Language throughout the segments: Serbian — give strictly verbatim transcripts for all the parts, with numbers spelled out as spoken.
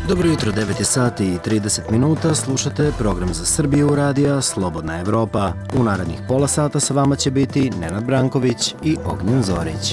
Dobro jutro, devet je sati i trideset minuta, slušate program za Srbiju radija Slobodna Evropa. U narednih pola sata sa vama će biti Nenad Branković i Ognjen Zorić.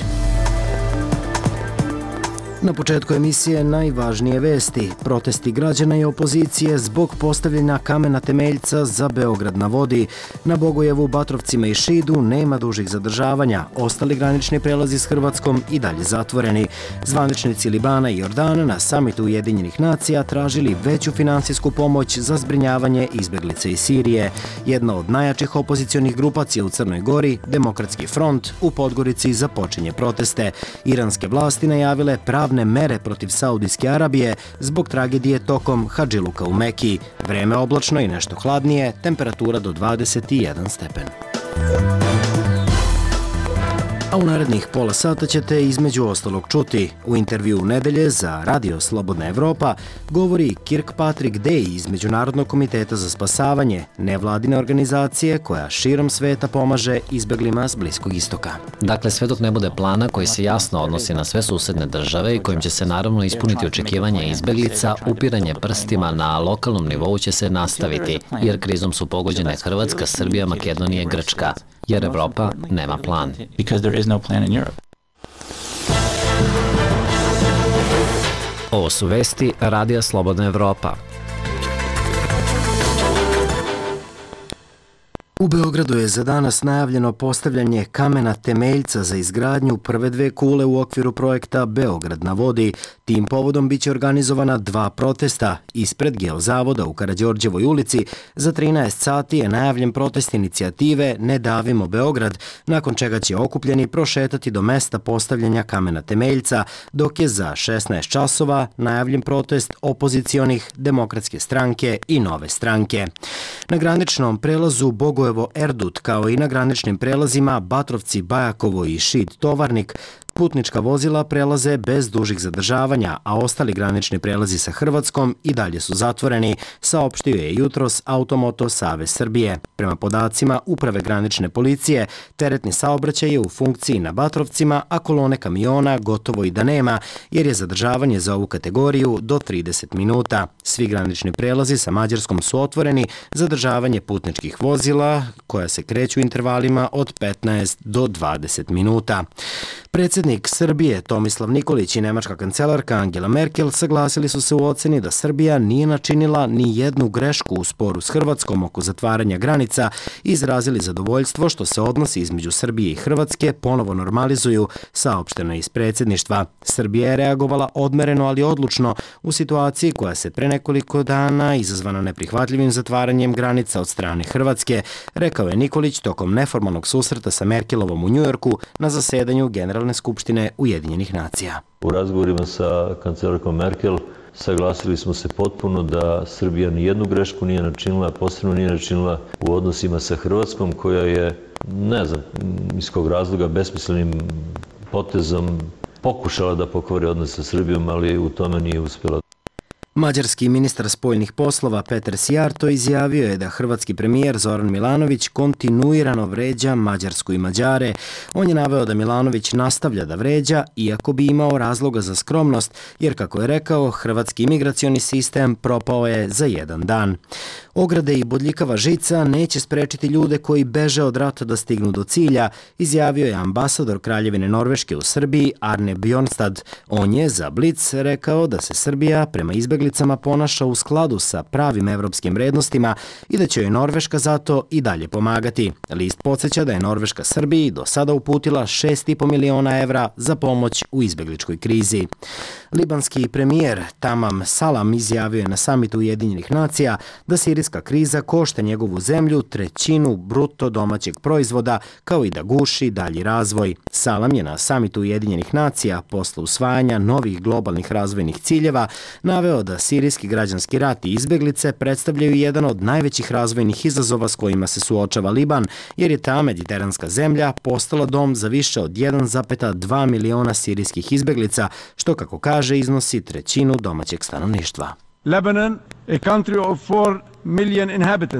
Na početku emisije najvažnije vesti. Protesti građana i opozicije zbog postavljanja kamena temeljca za Beograd na vodi. Na Bogojevu, Batrovcima i Šidu nema dužih zadržavanja. Ostali granični prelazi s Hrvatskom i dalje zatvoreni. Zvaničnici Libana i Jordana na samitu Ujedinjenih nacija tražili veću finansijsku pomoć za zbrinjavanje izbeglica iz Sirije. Jedna od najjačih opozicionih grupacija u Crnoj Gori, Demokratski front, u Podgorici započinje proteste. Iranske vlasti najavile pravne mere protiv Saudijske Arabije zbog tragedije tokom Hadžiluka u Meki. Vreme oblačno i nešto hladnije, temperatura do dvadeset jedan stepen. A u narednih pola sata ćete između ostalog čuti. U intervju nedelje za Radio Slobodna Evropa govori Kirkpatrick Day iz Međunarodnog komiteta za spasavanje, nevladine organizacije koja širom sveta pomaže izbeglima s Bliskog istoka. Dakle, sve dok ne bude plana koji se jasno odnosi na sve susedne države i kojim će se naravno ispuniti očekivanja izbeglica, upiranje prstima na lokalnom nivou će se nastaviti, jer krizom su pogođene Hrvatska, Srbija, Makedonija i Grčka, jer Evropa nema plan. Ovo su vesti Radija Slobodna Evropa. U Beogradu je za danas najavljeno postavljanje kamena temeljca za izgradnju prve dve kule u okviru projekta Beograd na vodi. Tim povodom biće organizovana dva protesta. Ispred Geozavoda u Karađorđevoj ulici za trinaest sati je najavljen protest inicijative Ne davimo Beograd, nakon čega će okupljeni prošetati do mesta postavljanja kamena temeljca, dok je za šesnaest časova najavljen protest opozicionih Demokratske stranke i Nove stranke. Na graničnom prelazu Bogojevo Erdut, kao i na graničnim prelazima Batrovci, Bajakovo i Šid Tovarnik, putnička vozila prelaze bez dužih zadržavanja, a ostali granični prelazi sa Hrvatskom i dalje su zatvoreni, saopštio je jutros Automoto Savez Srbije. Prema podacima Uprave granične policije, teretni saobraćaj je u funkciji na Batrovcima, a kolone kamiona gotovo i da nema, jer je zadržavanje za ovu kategoriju do trideset minuta. Svi granični prelazi sa Mađarskom su otvoreni, zadržavanje putničkih vozila, koja se kreću intervalima od petnaest do dvadeset minuta. Predsjednik Srbije Tomislav Nikolić i nemačka kancelarka Angela Merkel saglasili su se u oceni da Srbija nije načinila ni jednu grešku u sporu s Hrvatskom oko zatvaranja granica i izrazili zadovoljstvo što se odnosi između Srbije i Hrvatske ponovo normalizuju, saopšteno iz predsjedništva. Srbija je reagovala odmereno, ali odlučno u situaciji koja se pre nekoliko dana izazvana neprihvatljivim zatvaranjem granica od strane Hrvatske, rekao je Nikolić tokom neformalnog susreta sa Merkelovom u Njujorku na zasedanju Generalne skupštine Ujedinjenih nacija. U razgovorima sa kancelarkom Merkel saglasili smo se potpuno da Srbija ni jednu grešku nije načinila, posebno nije načinila u odnosima sa Hrvatskom, koja je, ne znam iz kog razloga, besmislenim potezom pokušala da pokvari odnos sa Srbijom, ali u tome nije uspjela. Mađarski ministar spoljnih poslova Peter Sijarto izjavio je da hrvatski premijer Zoran Milanović kontinuirano vređa Mađarsku i Mađare. On je naveo da Milanović nastavlja da vređa, iako bi imao razloga za skromnost, jer, kako je rekao, hrvatski imigracioni sistem propao je za jedan dan. Ograde i bodljikava žica neće sprečiti ljude koji beže od rata da stignu do cilja, izjavio je ambasador Kraljevine Norveške u Srbiji Arne Bjornstad. On je za Blic rekao da se Srbija prema izbeglicama ponaša u skladu sa pravim evropskim vrednostima i da će joj Norveška zato i dalje pomagati. List podsjeća da je Norveška Srbiji do sada uputila šest i po miliona evra za pomoć u izbegličkoj krizi. Libanski premijer Tamam Salam izjavio je na samitu Ujedinjenih nacija da sirijska kriza košta njegovu zemlju trećinu bruto domaćeg proizvoda, kao i da guši dalji razvoj. Salam je na samitu Ujedinjenih nacija posle usvajanja novih globalnih razvojnih ciljeva naveo da sirijski građanski rat i izbeglice predstavljaju jedan od najvećih razvojnih izazova s kojima se suočava Liban, jer je ta mediteranska zemlja postala dom za više od jedan zarez dva miliona sirijskih izbeglica, što, kako kaže, iznosi trećinu domaćeg stanovništva. Lebanon, a country of four million inhabitants.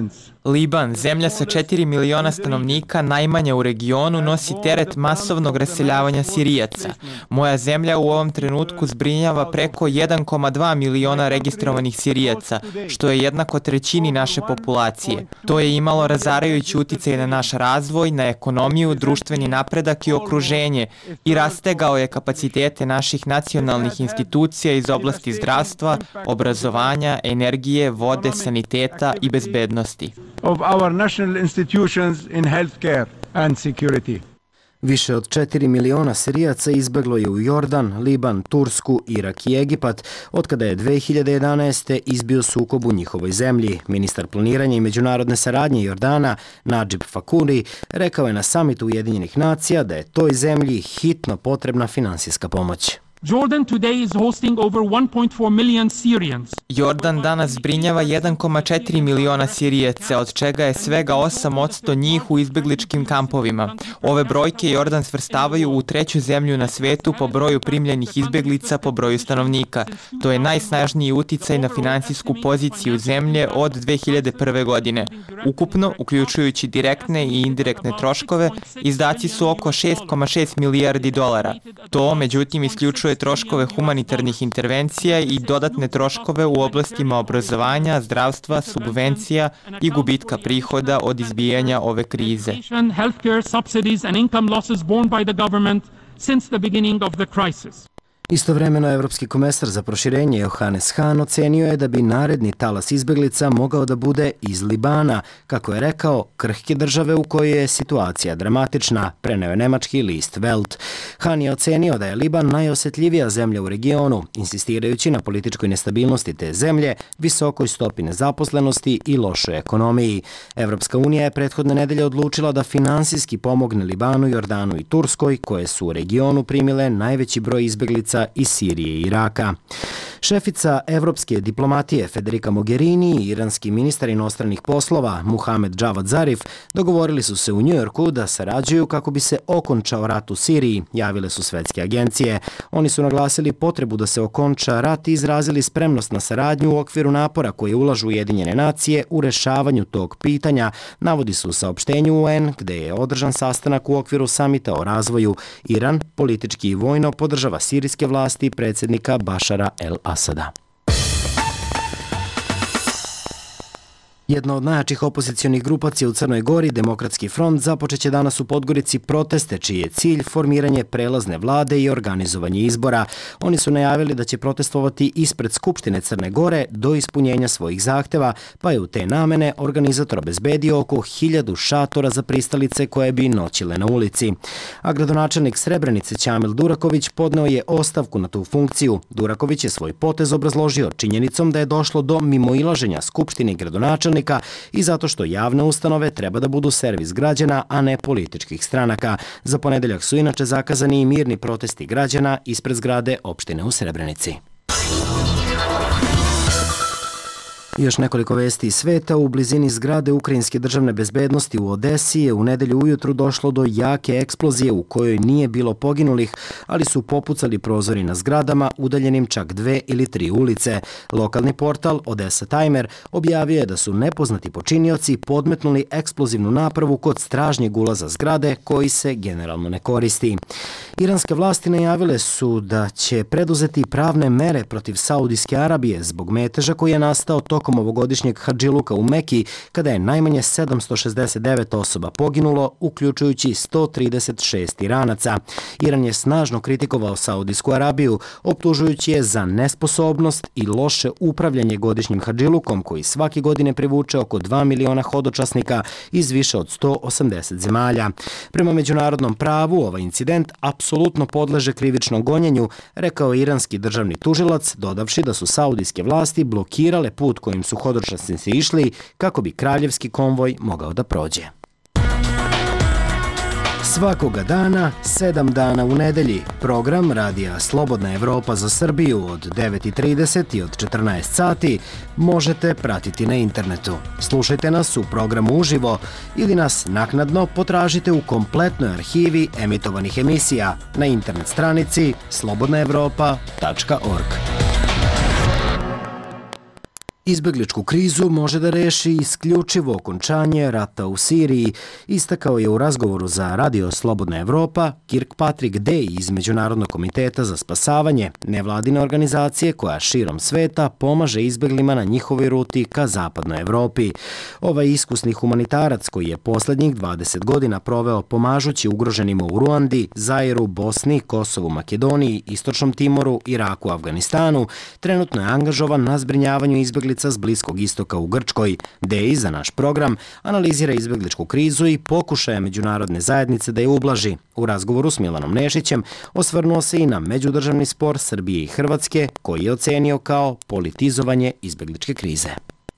Liban, zemlja sa četiri miliona stanovnika, najmanja u regionu, nosi teret masovnog raseljavanja Sirijaca. Moja zemlja u ovom trenutku zbrinjava preko jedan zarez dva miliona registrovanih Sirijaca, što je jednako trećini naše populacije. To je imalo razarajući uticaj na naš razvoj, na ekonomiju, društveni napredak i okruženje i rastegao je kapacitete naših nacionalnih institucija iz oblasti zdravstva, obrazovanja, energije, vode, saniteta i bezbednosti. Of our national institutions in healthcare and security. Više od četiri miliona Sirijaca izbeglo je u Jordan, Liban, Tursku, Irak i Egipat, otkada je dve hiljade jedanaeste. izbio sukob u njihovoj zemlji. Ministar planiranja i međunarodne saradnje Jordana, Nadžib Fakuri, rekao je na samitu Ujedinjenih nacija da je toj zemlji hitno potrebna finansijska pomoć. Jordan today is hosting over one point four million Syrians. Jordan danas zbrinjava jedan zarez četiri miliona Sirijaca, od čega je svega osam posto njih u izbegličkim kampovima. Ove brojke Jordan svrstavaju u treću zemlju na svetu po broju primljenih izbeglica po broju stanovnika. To je najsnažniji uticaj na finansijsku poziciju zemlje od dve hiljade prve. godine. Ukupno, uključujući direktne i indirektne troškove, izdaci su oko šest zarez šest milijardi dolara. To, međutim, isključuje troškove humanitarnih intervencija i dodatne troškove u oblastima obrazovanja, zdravstva, subvencija i gubitka prihoda od izbijanja ove krize. Healthcare subsidies and income losses borne by the government since the beginning of the crisis. Istovremeno, Evropski komesar za proširenje Johannes Hahn ocenio je da bi naredni talas izbeglica mogao da bude iz Libana, kako je rekao, krhke države u kojoj je situacija dramatična, preneo je nemački list Welt. Hahn je ocenio da je Liban najosjetljivija zemlja u regionu, insistirajući na političkoj nestabilnosti te zemlje, visokoj stopi nezaposlenosti i lošoj ekonomiji. Evropska unija je prethodne nedelje odlučila da finansijski pomogne Libanu, Jordanu i Turskoj, koje su u regionu primile najveći broj izbeglica iz Sirije i Iraka. Šefica evropske diplomatije Federica Mogherini i iranski ministar inostranih poslova Muhamed Javad Zarif dogovorili su se u Njujorku da sarađuju kako bi se okončao rat u Siriji, javile su svetske agencije. Oni su naglasili potrebu da se okonča rat i izrazili spremnost na saradnju u okviru napora koje ulažu Ujedinjene nacije u rešavanju tog pitanja, navodi su u saopštenju U N, gde je održan sastanak u okviru samita o razvoju. Iran politički i vojno podržava sirijske vlasti predsjednika Bašara el-Asada. Jedna od najjačih opozicionih grupacija u Crnoj Gori, Demokratski front, započeće danas u Podgorici proteste čiji je cilj formiranje prelazne vlade i organizovanje izbora. Oni su najavili da će protestovati ispred Skupštine Crne Gore do ispunjenja svojih zahteva, pa je u te namene organizator obezbedio oko hiljadu šatora za pristalice koje bi noćile na ulici. A gradonačelnik Srebrenice Ćamil Duraković podneo je ostavku na tu funkciju. Duraković je svoj potez obrazložio činjenicom da je došlo do mimoilaženja Skupštine i gradonačelnika i zato što javne ustanove treba da budu servis građana, a ne političkih stranaka. Za ponedeljak su inače zakazani i mirni protesti građana ispred zgrade opštine u Srebrenici. Još nekoliko vesti iz sveta. U blizini zgrade Ukrajinske državne bezbednosti u Odesi je u nedelju ujutru došlo do jake eksplozije u kojoj nije bilo poginulih, ali su popucali prozori na zgradama udaljenim čak dve ili tri ulice. Lokalni portal Odessa Timer objavio je da su nepoznati počinioci podmetnuli eksplozivnu napravu kod stražnjeg ulaza zgrade koji se generalno ne koristi. Iranske vlasti najavile su da će preduzeti pravne mere protiv Saudijske Arabije zbog meteža koji je nastao tokom ovogodišnjeg hadžiluka u Meki, kada je najmanje sedamsto šezdeset devet osoba poginulo, uključujući sto trideset šest Iranaca. Iran je snažno kritikovao Saudijsku Arabiju, optužujući je za nesposobnost i loše upravljanje godišnjim hadžilukom, koji svake godine privuče oko dva miliona hodočasnika iz više od sto osamdeset zemalja. Prema međunarodnom pravu, ovaj incident apsolutno podleže krivičnom gonjenju, rekao je iranski državni tužilac, dodavši da su saudijske vlasti blokirale put kojim su hodočasnici išli kako bi kraljevski konvoj mogao da prođe. Svakoga dana, sedam dana u nedelji, program Radija Slobodna Evropa za Srbiju od devet i trideset i od četrnaest sati možete pratiti na internetu. Slušajte nas u programu uživo ili nas naknadno potražite u kompletnoj arhivi emitovanih emisija na internet stranici slobodna evropa tačka org. Izbegličku krizu može da reši isključivo okončanje rata u Siriji, istakao je u razgovoru za Radio Slobodna Evropa Kirkpatrick Day iz Međunarodnog komiteta za spasavanje, nevladine organizacije koja širom sveta pomaže izbeglima na njihovoj ruti ka zapadnoj Evropi. Ovaj iskusni humanitarac koji je poslednjih dvadeset godina proveo pomažući ugroženima u Ruandi, Zairu, Bosni, Kosovu, Makedoniji, Istočnom Timoru, Iraku, Afganistanu, trenutno je angažovan na zbrinjavanju izbeglica s Bliskog istoka u Grčkoj. Day za naš program analizira izbegličku krizu i pokušaje međunarodne zajednice da je ublaži. U razgovoru s Milanom Nešićem osvrnuo se i na međudržavni spor Srbije i Hrvatske, koji je ocenio kao politizovanje izbegličke krize.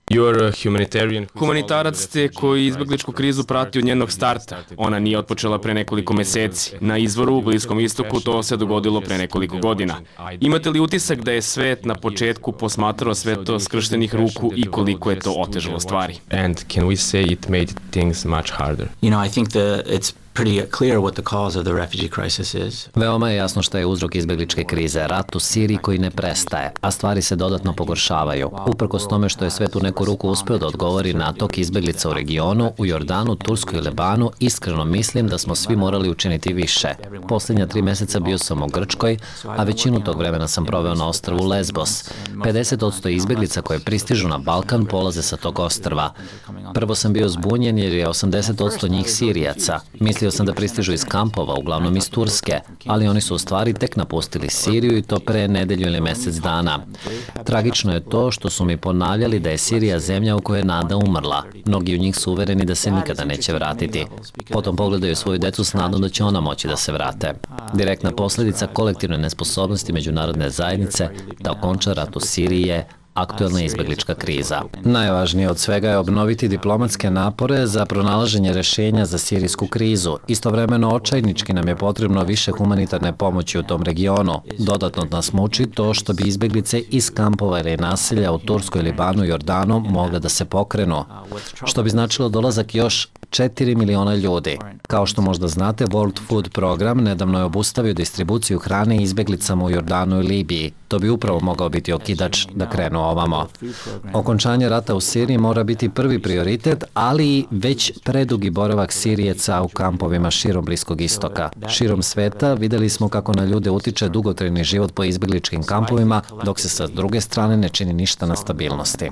Humanitarac ste koji izbegličku krizu prati od njenog starta. Ona nije otpočela pre nekoliko meseci. Na izvoru u Bliskom istoku to se dogodilo pre nekoliko godina. Imate li utisak da je svet na početku posmatrao sve to skrštenih ruku i koliko je to otežalo stvari? And can we say it made things much harder? You know, I think that it's pretty clear what the cause of the refugee crisis is. Veoma je jasno šta je uzrok izbegličke krize, rat u Siriji koji ne prestaje, a stvari se dodatno pogoršavaju. Uprkos tome što je svet u neku ruku uspeo da odgovori na tok izbeglica u regionu, u Jordanu, Turskoj i Lebanu, iskreno mislim da smo svi morali učiniti više. Posljednja tri meseca bio sam u Grčkoj, a većinu tog vremena sam proveo na ostrvu Lesbos. pedeset posto izbeglica koje pristižu na Balkan polaze sa tog ostrva. Prvo sam bio zbunjen jer je osamdeset posto njih Sirijaca. Mislio sam da pristižu iz kampova, uglavnom iz Turske, ali oni su u stvari tek napustili Siriju i to pre nedelju ili mesec dana. Tragično je to što su mi ponavljali da je Sirija zemlja u kojoj je nada umrla. Mnogi od njih su uvereni da se nikada neće vratiti. Potom pogledaju svoju decu s nadom da će ona moći da se vrate. Direktna posljedica kolektivne nesposobnosti međunarodne zajednice da okonča rat u Siriji je aktuelna izbeglička kriza. Najvažnije od svega je obnoviti diplomatske napore za pronalaženje rešenja za sirijsku krizu. Istovremeno očajnički nam je potrebno više humanitarne pomoći u tom regionu. Dodatno nas muči to što bi izbeglice iz kampova ili naselja u Turskoj, Libanu i Jordanu mogle da se pokrenu, što bi značilo dolazak još četiri miliona ljudi. Kao što možda znate, World Food Program nedavno je obustavio distribuciju hrane izbeglicama u Jordanu i Libiji. To bi upravo mogao biti okidač da krenu ovamo. Okončanje rata u Siriji mora biti prvi prioritet, ali i već predugi boravak Sirijeca u kampovima širom Bliskog istoka. Širom sveta videli smo kako na ljude utiče dugotrajni život po izbegličkim kampovima, dok se sa druge strane ne čini ništa na stabilnosti.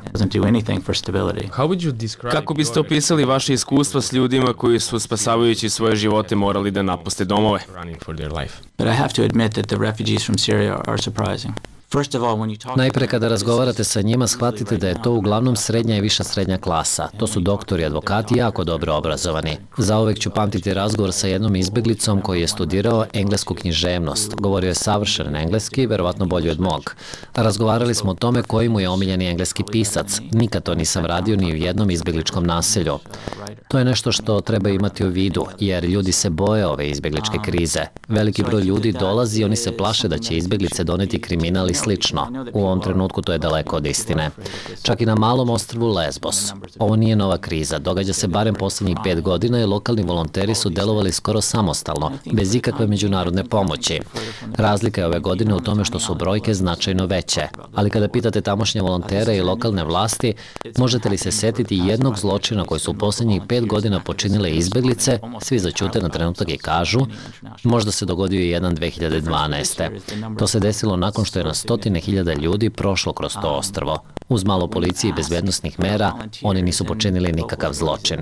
Kako biste opisali vaše iskustva s ljudima koji su spasavajući svoje živote morali da napuste domove? But I have to admit that the refugees from Syria are surprising. Najpre kada razgovarate sa njima, shvatite da je to uglavnom srednja i viša srednja klasa. To su doktori i advokati jako dobro obrazovani. Zauvek ću pamtiti razgovor sa jednom izbeglicom koji je studirao englesku književnost. Govorio je savršen engleski, verovatno bolji od mog. Razgovarali smo o tome koji mu je omiljeni engleski pisac. Nikad to nisam radio ni u jednom izbegličkom naselju. To je nešto što treba imati u vidu, jer ljudi se boje ove izbegličke krize. Veliki broj ljudi dolazi i oni se plaše da će izbeglice doneti kriminal i slično. U ovom trenutku to je daleko od istine. Čak i na malom ostrvu Lesbos. Ovo nije nova kriza, događa se barem posljednjih pet godina i lokalni volonteri su delovali skoro samostalno, bez ikakve međunarodne pomoći. Razlika je ove godine u tome što su brojke značajno veće, ali kada pitate tamošnje volontere i lokalne vlasti, možete li se setiti jednog zločina koji su u posljednjih pet godina počinile izbeglice, svi zaćute na trenutak i kažu, možda se dogodio i jedan dve hiljade dvanaeste. To se desilo nakon što je na stotine hiljada ljudi prošlo kroz to ostrvo. Uz malo policije i bezbednostnih mera, oni nisu počinili nikakav zločin.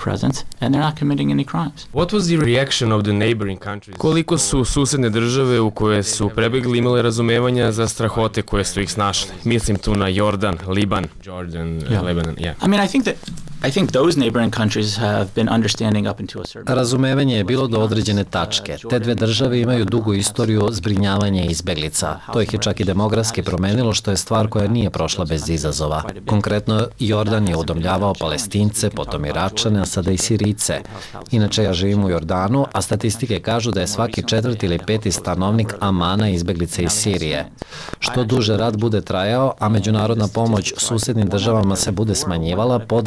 Koliko su susedne države u koje su prebegli imale razumevanja za strahote koje su ih snašle? Mislim tu na Jordan, Liban. Jordan, uh, Lebanon, yeah. I mean, I think that I think those neighboring countries have been understanding up into a certain... Razumevanje je bilo do određene tačke. Te dve države imaju dugu istoriju zbrinjavanja izbeglica. To ih je čak i demografski promenilo, što je stvar koja nije prošla bez izazova. Konkretno, Jordan je udomljavao Palestince, potom Iračane, a sada i Sirijce. Inače, ja živim u Jordanu, a statistike kažu da je svaki četvrti ili peti stanovnik Amana izbeglice iz Sirije. Što duže rat bude trajao, a međunarodna pomoć susednim državama se bude smanjivala, podizaće se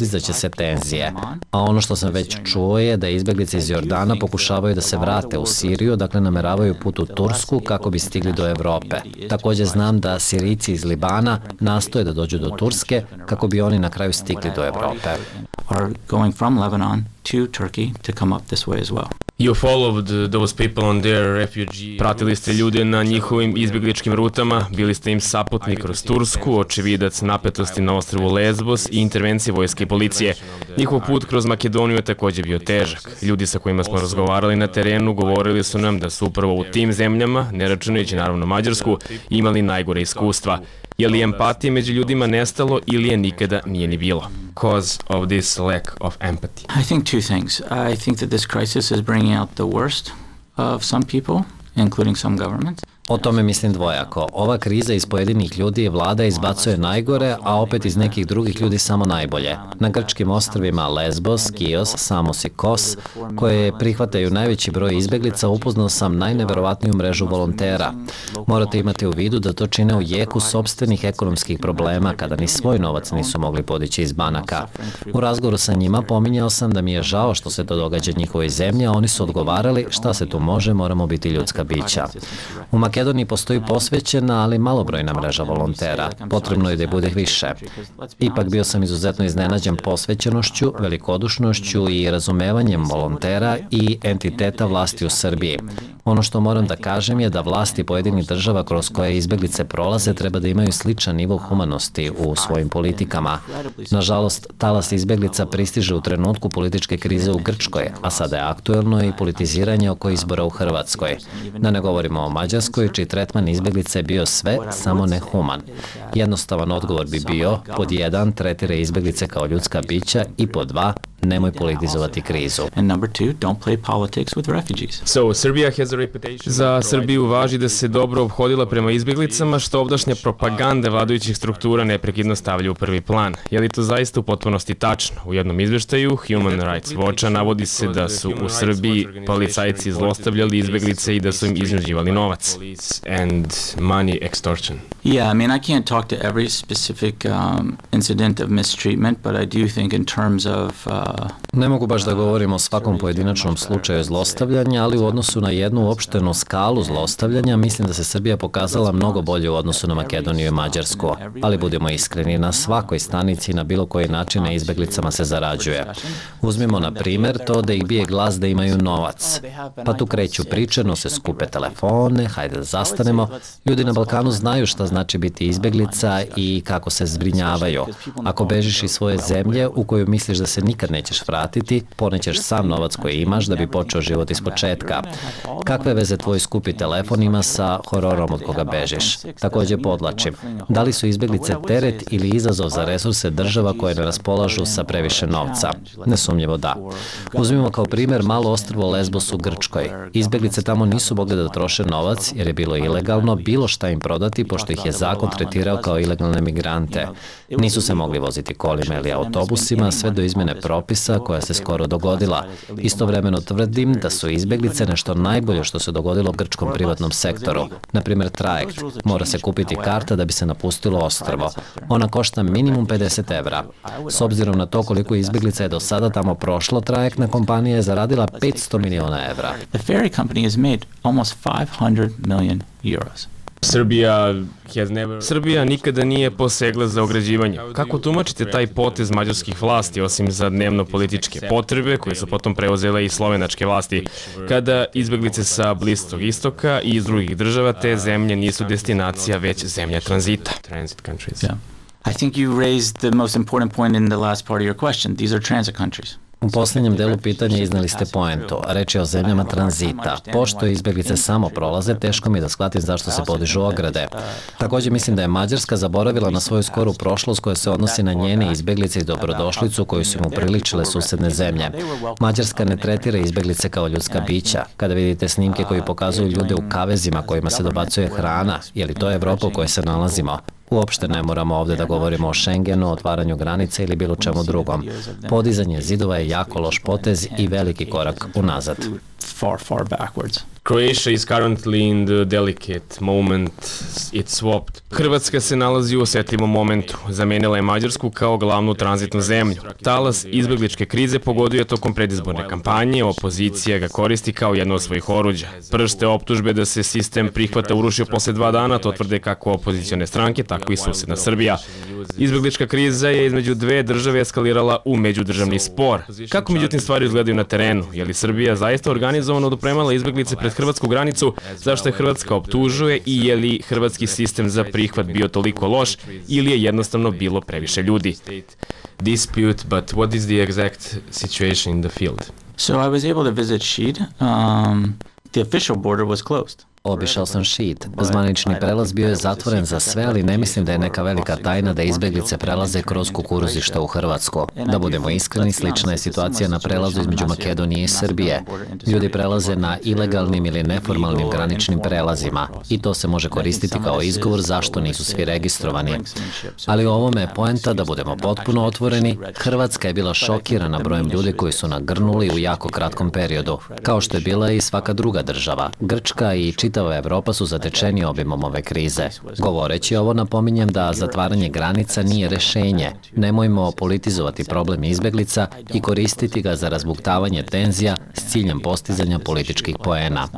se tenzije. A ono što sam već čuo je da izbjeglice iz Jordana pokušavaju da se vrate u Siriju, dakle nameravaju put u Tursku kako bi stigli do Evrope. Također znam da Sirijci iz Libana nastoje da dođu do Turske kako bi oni na kraju stigli do Evrope. Are going from Lebanon to Turkey to come up this way as well. You followed those people on their refugee... Pratili ste ljude na njihovim izbjegličkim rutama, bili ste im saputni kroz Tursku, očevidac napetosti na ostrvu Lesbos i intervencije vojske i policije. Njihov put kroz Makedoniju je također bio težak. Ljudi sa kojima smo razgovarali na terenu govorili su nam da su upravo u tim zemljama, ne računajući naravno Mađarsku, imali najgore iskustva. Je li empatije među ljudima nestalo ili je nikada nije ni bilo? Cause of this lack of empathy. I think two things. I think that this crisis is bringing out the worst of some people, including some governments. O tome mislim dvojako. Ova kriza iz pojedinih ljudi vlada izbacuje najgore, a opet iz nekih drugih ljudi samo najbolje. Na grčkim ostrvima Lesbos, Kios, Samos i Kos, koje prihvataju najveći broj izbjeglica, upoznao sam najneverovatniju mrežu volontera. Morate imati u vidu da to čine u jeku sopstvenih ekonomskih problema, kada ni svoj novac nisu mogli podići iz banaka. U razgovoru sa njima pominjao sam da mi je žao što se to događa njihovoj zemlji, a oni su odgovarali šta se tu može, moramo biti ljudska bića. U Makedoniji postoji posvećena, ali malobrojna mreža volontera. Potrebno je da je bude više. Ipak bio sam izuzetno iznenađen posvećenošću, velikodušnošću i razumevanjem volontera i entiteta vlasti u Srbiji. Ono što moram da kažem je da vlasti pojedinih država kroz koje izbjeglice prolaze treba da imaju sličan nivo humanosti u svojim politikama. Nažalost, talas izbjeglica pristiže u trenutku političke krize u Grčkoj, a sada je aktuelno i politiziranje oko izbora u Hrvatskoj. Da ne govorimo o Mađarskoj, čiji tretman izbjeglice je bio sve, samo ne human. Jednostavan odgovor bi bio, pod jedan, tretira izbjeglice kao ljudska bića i pod dva, nemoj politizovati krizu. And number two, don't play politics with refugees. So Serbia has a reputation. Za Srbiju važi da se dobro ophodila prema izbjeglicama, što ovdašnja propaganda vladajućih struktura neprekidno stavlja u prvi plan. Je li to zaista u potpunosti tačno? U jednom izveštaju Human Rights Watcha navodi se da su u Srbiji policajci zlostavljali izbjeglice i da su im iznuđivali novac. And money extortion. Yeah, I mean, I can't talk to every specific um, incident of mistreatment, but I do think in terms of uh, Ne mogu baš da govorim o svakom pojedinačnom slučaju zlostavljanja, ali u odnosu na jednu uopštenu skalu zlostavljanja mislim da se Srbija pokazala mnogo bolje u odnosu na Makedoniju i Mađarsku. Ali budemo iskreni, na svakoj stanici na bilo koji način na izbeglicama se zarađuje. Uzmimo na primjer to da ih bije glas da imaju novac. Pa tu kreću priče, nose skupe telefone, hajde da zastanemo. Ljudi na Balkanu znaju šta znači biti izbeglica i kako se zbrinjavaju. Ako bežiš iz svoje zemlje u koju misliš da se nikad nećeš vratiti, ponećeš sam novac koji imaš da bi počeo život iz početka. Kakve veze tvoj skupi telefon ima sa hororom od koga bežiš? Također podlačim, da li su izbjeglice teret ili izazov za resurse država koje ne raspolažu sa previše novca? Nesumnjivo da. Uzmimo kao primjer malo ostrvo Lesbos u Grčkoj. Izbjeglice tamo nisu mogli da troše novac jer je bilo ilegalno bilo šta im prodati pošto ih je zakon tretirao kao ilegalne migrante. Nisu se mogli voziti kolima ili autobusima sve do izmjene propisa koja se skoro dogodila. Istovremeno tvrdim da su izbjeglice nešto najbolje što se dogodilo grčkom privatnom sektoru. Na primjer trajekt. Mora se kupiti karta da bi se napustilo ostrvo. Ona košta minimum pedeset evra. S obzirom na to koliko izbjeglica je do sada tamo prošlo, trajektna kompanija je zaradila petsto miliona evra. The ferry company has made almost five hundred million euros. Srbija has never... Srbija nikada nije posegla za ograđivanje. Kako tumačite taj potez mađarskih vlasti, osim za dnevno-političke potrebe, koje su potom preuzele i slovenačke vlasti, kada izbjeglice sa Bliskog istoka i iz drugih država te zemlje nisu destinacija, već zemlja tranzita? Transit countries. Yeah. I think you raised the most important point in the last part of your question. These are transit countries. U posljednjem delu pitanja iznali ste poentu, reč je o zemljama tranzita. Pošto izbjeglice samo prolaze, teško mi je da shvatim zašto se podižu ograde. Također mislim da je Mađarska zaboravila na svoju skoru prošlost koja se odnosi na njene izbjeglice i dobrodošlicu koju su im upriličile susedne zemlje. Mađarska ne tretira izbjeglice kao ljudska bića. Kada vidite snimke koji pokazuju ljude u kavezima kojima se dobacuje hrana, je li to Evropa u kojoj se nalazimo? Uopšte ne moramo ovdje da govorimo o Schengenu, otvaranju granice ili bilo čemu drugom. Podizanje zidova je jako loš potez i veliki korak unazad. Far, far backwards. Croatia is currently in the delicate moment. It swapped. Hrvatska se nalazi u osetljivom momentu. Zamenila je Mađarsku kao glavnu tranzitnu zemlju. Talas izbegličke krize pogodio je tokom predizborne kampanje, opozicija ga koristi kao jedno od svojih oruđa. Pršte optužbe da se sistem prihvata urušio posle dva dana, to tvrde kako opozicione stranke, tako i susedna Srbija. Izbeglička kriza je između dve države eskalirala u međudržavni spor. Kako međutim stvari izgledaju na terenu? Je li Srbija zaista organizovano dopremala izbeglice pred hrvatsku granicu? Zašto je Hrvatska optužuje i je li hrvatski sistem za prihvat bio toliko loš ili je jednostavno bilo previše ljudi? Dispute, but what is the exact situation in the field? So I was able to visit Šid. Um, the official border was closed. Obišao sam Šid. Zvanični prelaz bio je zatvoren za sve, ali ne mislim da je neka velika tajna da izbeglice prelaze kroz kukuruzišta u Hrvatsko. Da budemo iskreni, slična je situacija na prelazu između Makedonije i Srbije. Ljudi prelaze na ilegalnim ili neformalnim graničnim prelazima i to se može koristiti kao izgovor zašto nisu svi registrovani. Ali u ovome je poenta da budemo potpuno otvoreni. Hrvatska je bila šokirana brojem ljudi koji su nagrnuli u jako kratkom periodu, kao što je bila i svaka druga država. Grčka i čitava Evropa su zatečeni obimom ove krize. Govoreći ovo, napominjem da zatvaranje granica nije rešenje. Nemojmo politizovati problem izbeglica i koristiti ga za razbuktavanje tenzija s ciljem postizanja političkih poena.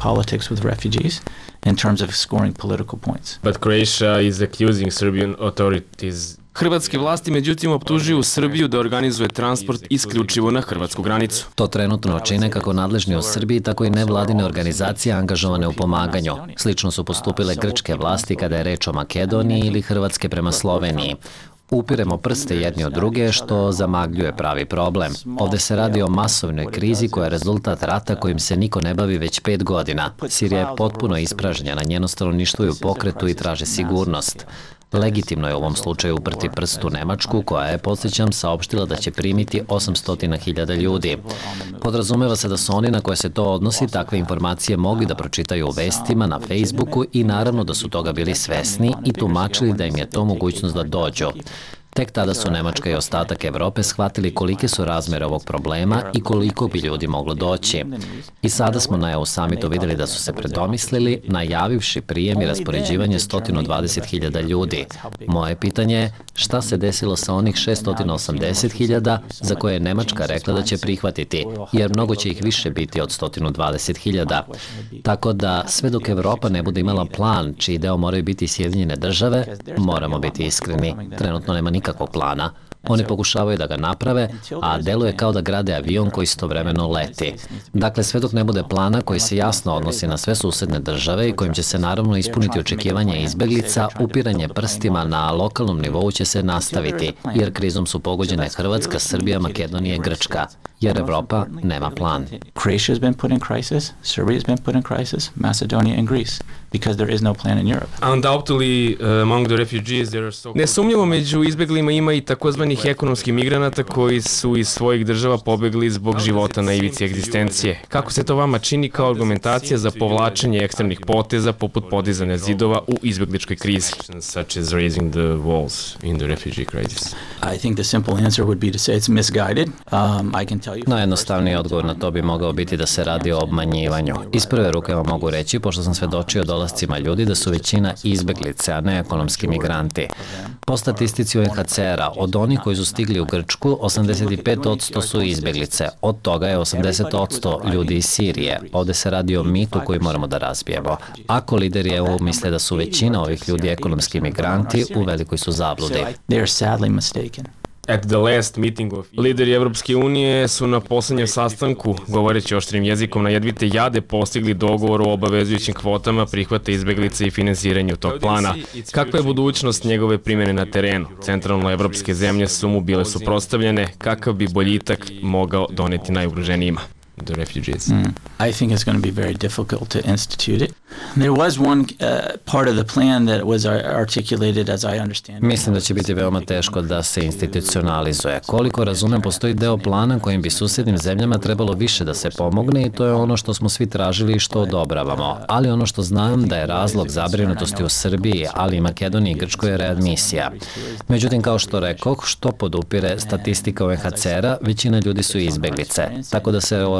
But Croatia is accusing Serbian authorities. Hrvatske vlasti međutim optužuju Srbiju da organizuje transport isključivo na hrvatsku granicu. To trenutno čine kako nadležni u Srbiji, tako i nevladine organizacije angažovane u pomaganju. Slično su postupile grčke vlasti kada je reč o Makedoniji ili Hrvatske prema Sloveniji. Upiremo prste jedni od druge, što zamagljuje pravi problem. Ovde se radi o masovnoj krizi koja je rezultat rata kojim se niko ne bavi već pet godina. Sirija je potpuno ispražnjena, njeno stanovništvo je u pokretu i traže sigurnost. Legitimno je u ovom slučaju uprti prst u Nemačku, koja je, podsjećam, saopštila da će primiti osamsto hiljada ljudi. Podrazumeva se da su oni na koje se to odnosi takve informacije mogli da pročitaju u vestima, na Facebooku i naravno da su toga bili svesni i tumačili da im je to mogućnost da dođu. Tek tada su Nemačka i ostatak Evrope shvatili kolike su razmere ovog problema i koliko bi ljudi moglo doći. I sada smo na E U samitu videli da su se predomislili, najavivši prijem i raspoređivanje sto dvadeset hiljada ljudi. Moje pitanje je šta se desilo sa onih šesto osamdeset hiljada za koje je Nemačka rekla da će prihvatiti, jer mnogo će ih više biti od sto dvadeset hiljada. Tako da sve dok Evropa ne bude imala plan čiji deo moraju biti Sjedinjene države, moramo biti iskreni, trenutno nema nikakvog plana. Oni pokušavaju da ga naprave, a deluje kao da grade avion koji istovremeno leti. Dakle, sve dok ne bude plana koji se jasno odnosi na sve susedne države i kojim će se naravno ispuniti očekivanje izbeglica, upiranje prstima na lokalnom nivou će se nastaviti, jer krizom su pogođene Hrvatska, Srbija, Makedonija i Grčka, jer Evropa nema plan. Croatia has been put in crisis, Serbia has been put in crisis, Macedonia and Greece, because there is no plan in Europe. Undoubtedly, uh, among the refugees there are so... Nesumnjivo među izbeglima ima i takozvanih ekonomskih migranata koji su iz svojih država pobegli zbog života na ivici egzistencije. Kako se to vama čini kao argumentacija za povlačenje ekstremnih poteza poput podizanja zidova u izbegličkoj krizi? Such as raising the walls in the refugee crisis. I think the simple answer would be to say it's misguided. Um, I can tell you... Najjednostavniji odgovor na to bi mogao biti da se radi o obmanjivanju. Iz prve ruke vam mogu reći, pošto sam svedočio dolascima ljudi, da su većina izbeglice, a ne ekonomski migranti. Po statistici U N H C R-a, od onih koji su stigli u Grčku, osamdeset pet posto su izbeglice. Od toga je osamdeset posto ljudi iz Sirije. Ovde se radi o mitu koji moramo da razbijemo. Ako lideri E U misle da su većina ovih ljudi ekonomski migranti, u velikoj su zabludi. They are sadly mistaken. At the last meeting of... Lideri Evropske unije su na poslednjem sastanku, govoreći oštrim jezikom na jedvite jade, postigli dogovor o obavezujućim kvotama prihvata izbeglice i finansiranju tog plana. Kakva je budućnost njegove primjene na terenu? Centralno-evropske zemlje su mu bile suprotstavljene. Kakav bi boljitak mogao doneti najugroženijima? The refugees. Mm. I think it's going to be very difficult to institute it. There was one uh, part of the plan that was articulated as I understand. Mislim da će biti veoma teško da se institucionalizuje. Koliko razumem, postoji deo plana kojim bi susednim zemljama trebalo više da se pomogne i to je ono što smo svi tražili i što odobravamo. Ali ono što znam da je razlog zabrinutosti u Srbiji, ali i Makedoniji i Grčkoj je readmisija. Međutim, kao što rekoh, što podupire statistika U N H C R-a, većina ljudi su izbeglice. Tako da se o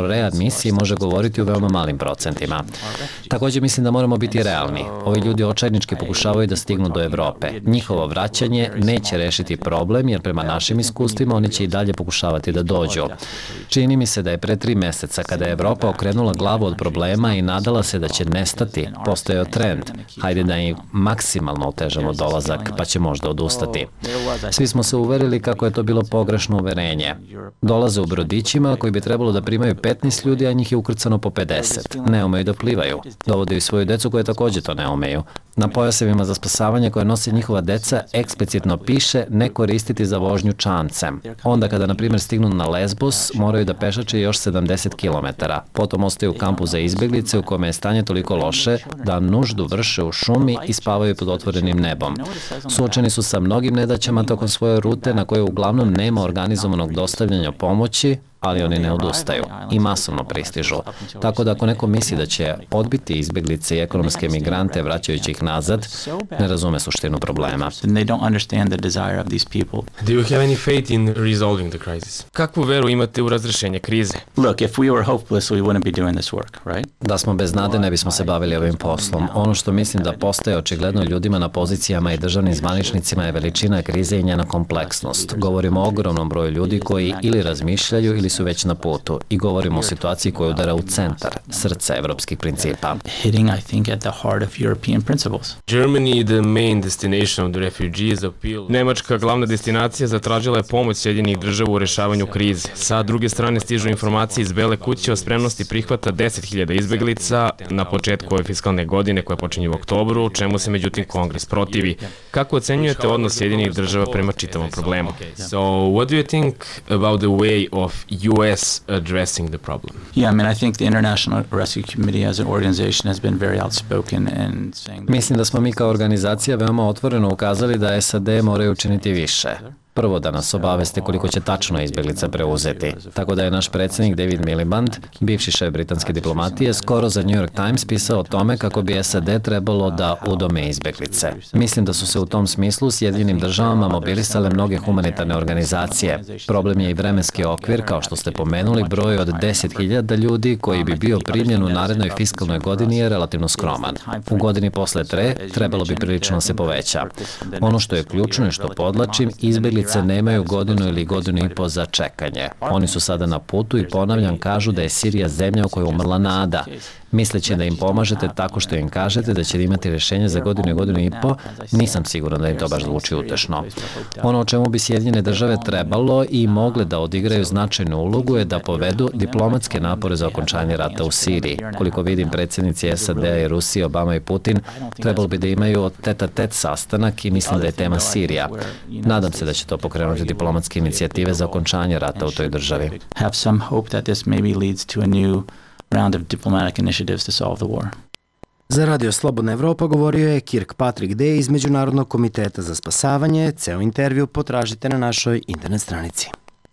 o readmisiji može govoriti u veoma malim procentima. Takođe mislim da moramo biti realni. Ovi ljudi očajnički pokušavaju da stignu do Evrope. Njihovo vraćanje neće rešiti problem, jer prema našim iskustvima oni će i dalje pokušavati da dođu. Čini mi se da je pre tri meseca, kada je Evropa okrenula glavu od problema i nadala se da će nestati, postojao trend. Hajde da im maksimalno otežamo dolazak, pa će možda odustati. Svi smo se uverili kako je to bilo pogrešno uverenje. Dolaze u brodićima koji bi trebalo da primaju petnaest ljudi, a njih je ukrcano po pedeset. Ne umeju da plivaju. Dovodaju svoju decu koje takođe to ne umeju. Na pojasevima za spasavanje koje nose njihova deca eksplicitno piše ne koristiti za vožnju čamcem. Onda kada, na primjer, stignu na Lesbos, moraju da pešače još sedamdeset kilometara. Potom ostaju u kampu za izbeglice u kome je stanje toliko loše da nuždu vrše u šumi i spavaju pod otvorenim nebom. Suočeni su sa mnogim nedaćama tokom svoje rute na koje uglavnom nema organizovanog dostavljanja pomoći, ali oni ne odustaju i masovno pristižu. Tako da ako neko misli da će odbiti izbeglice i ekonomske migrante vraćajući ih nazad, ne razume suštinu problema. Do you have any faith in resolving the crisis? Kakvu veru imate u razrešenje krize? Look, if we were hopeless, we wouldn't be doing this work, right? Da smo bez nade, ne bismo se bavili ovim poslom. Ono što mislim da postaje očigledno ljudima na pozicijama i državnim zvaničnicima je veličina krize i njena kompleksnost. Govorimo o ogromnom broju ljudi koji ili razmišljaju ili su već na putu i govorimo o situaciji koja udara u centar, srce evropskih principa. Hitting, I think, at the heart of European principles. Germany, the main destination of the refugees, appeal. Nemačka, glavna destinacija, zatražila je pomoć Sjedinjenih država u rešavanju krize. Sa druge strane stižu informacije iz Bele kuće o spremnosti prihvata deset hiljada izbeglica na početku ove fiskalne godine koja počinje u oktobru, čemu se međutim Kongres protivi. Kako ocenjujete odnos Sjedinjenih država prema čitavom problemu? So, what do you think about the way of U S addressing the problem? Yeah, I mean, I think the International Rescue Committee as an organization has been very outspoken in saying that... Mislim da smo mi kao organizacija veoma otvoreno ukazali da S A D moraju učiniti više. Prvo da nas obaveste koliko će tačno izbeglica preuzeti. Tako da je naš predsjednik David Miliband, bivši šef britanske diplomatije, skoro za New York Times pisao o tome kako bi S A D trebalo da udome izbeglice. Mislim da su se u tom smislu Sjedinjenim državama mobilisale mnoge humanitarne organizacije. Problem je i vremenski okvir, kao što ste pomenuli, broj od deset hiljada ljudi koji bi bio primljen u narednoj fiskalnoj godini je relativno skroman. U godini posle tre trebalo bi prilično se poveća. Ono što je ključno i što podlačim, izbeglice nemaju godinu ili godinu i po za čekanje. Oni su sada na putu i, ponavljam, kažu da je Sirija zemlja u kojoj je umrla nada. Misleći da im pomažete tako što im kažete da će imati rješenje za godinu i godinu i po, nisam siguran da im to baš zvuči utešno. Ono o čemu bi Sjedinjene države trebalo i mogle da odigraju značajnu ulogu je da povedu diplomatske napore za okončanje rata u Siriji. Koliko vidim, predsjednici S A D i Rusije, Obama i Putin, trebalo bi da imaju tet-a-tet sastanak i mislim da je tema Sirija. Nadam se da će to pokrenuti diplomatske inicijative za okončanje rata u toj državi. Have some hope that this maybe leads to a new round of diplomatic initiatives to solve the war. Za Radio Slobodna Evropa govorio je Kirkpatrick Day iz Međunarodnog komiteta za spasavanje. Ceo intervju potražite na našoj internet stranici.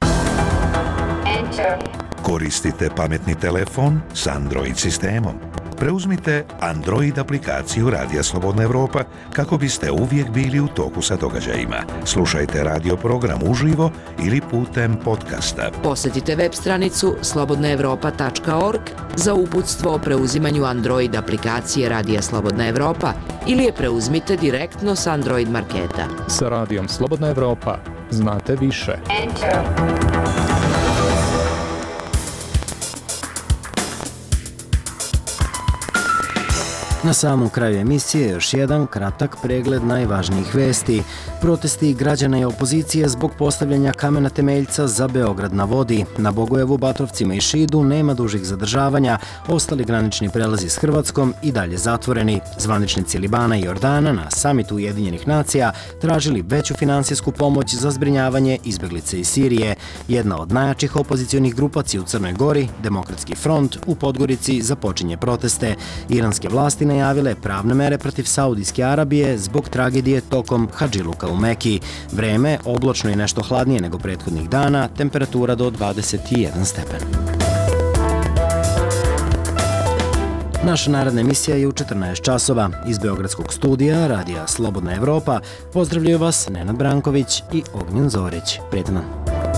Koristite pametni telefon s Android sistemom. Preuzmite Android aplikaciju Radija Slobodna Evropa kako biste uvijek bili u toku sa događajima. Slušajte radio program uživo ili putem podcasta. Posetite web stranicu slobodna evropa tačka org za uputstvo o preuzimanju Android aplikacije Radija Slobodna Evropa ili je preuzmite direktno s Android marketa. Sa Radijom Slobodna Evropa znate više. Enter. Na samom kraju emisije još jedan kratak pregled najvažnijih vesti. Protesti građana i opozicije zbog postavljanja kamena temeljca za Beograd na vodi. Na Bogojevu, Batrovcima i Šidu nema dužih zadržavanja. Ostali granični prelazi s Hrvatskom i dalje zatvoreni. Zvaničnici Libana i Jordana na samitu Ujedinjenih nacija tražili veću finansijsku pomoć za zbrinjavanje izbeglice iz Sirije. Jedna od najjačih opozicionih grupacija u Crnoj Gori, Demokratski front, u Podgorici započinje proteste. Iranske vlasti najavile pravne mere protiv Saudijske Arabije zbog tragedije tokom Hadžiluka u Meki. Vreme oblačno i nešto hladnije nego prethodnih dana, temperatura do dvadeset jedan stepen. Naša naredna emisija je u četrnaest časova. Iz Beogradskog studija Radija Slobodna Evropa pozdravljaju vas Nenad Branković i Ognjen Zorić. Prijetan dan.